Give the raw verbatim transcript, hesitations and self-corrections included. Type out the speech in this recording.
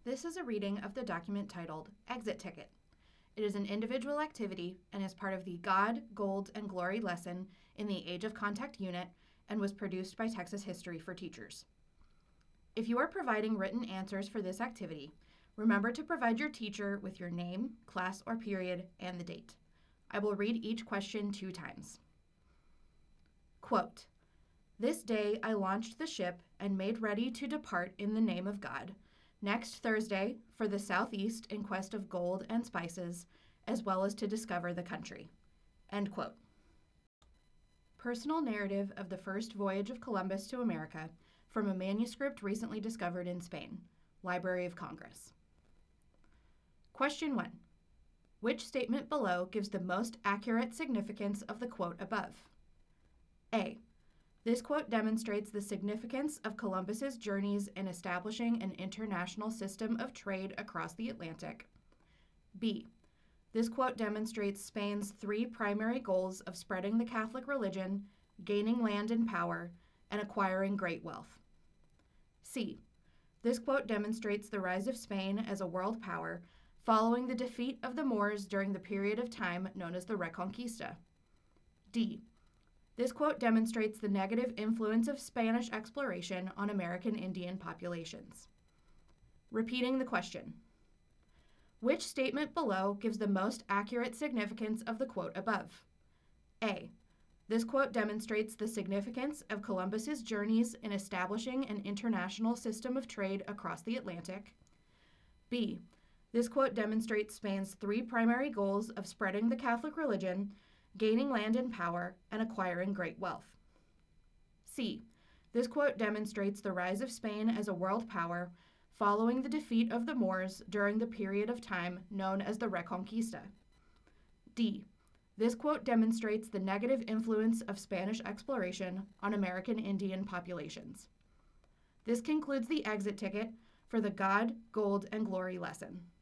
This is a reading of the document titled Exit Ticket. It is an individual activity and is part of the God, Gold, and Glory lesson in the Age of Contact unit and was produced by Texas History for Teachers. If you are providing written answers for this activity, remember to provide your teacher with your name, class or period, and the date. I will read each question two times. Quote, "This day I launched the ship and made ready to depart in the name of God, next Thursday for the southeast in quest of gold and spices, as well as to discover the country." End quote. Personal narrative of the first voyage of Columbus to America from a manuscript recently discovered in Spain, Library of Congress. Question one. Which statement below gives the most accurate significance of the quote above? A. This quote demonstrates the significance of Columbus's journeys in establishing an international system of trade across the Atlantic. B. This quote demonstrates Spain's three primary goals of spreading the Catholic religion, gaining land and power, and acquiring great wealth. C. This quote demonstrates the rise of Spain as a world power following the defeat of the Moors during the period of time known as the Reconquista. D. This quote demonstrates the negative influence of Spanish exploration on American Indian populations. Repeating the question. Which statement below gives the most accurate significance of the quote above? A. This quote demonstrates the significance of Columbus's journeys in establishing an international system of trade across the Atlantic. B. This quote demonstrates Spain's three primary goals of spreading the Catholic religion, gaining land and power, and acquiring great wealth. C. This quote demonstrates the rise of Spain as a world power following the defeat of the Moors during the period of time known as the Reconquista. D. This quote demonstrates the negative influence of Spanish exploration on American Indian populations. This concludes the exit ticket for the God, Gold, and Glory lesson.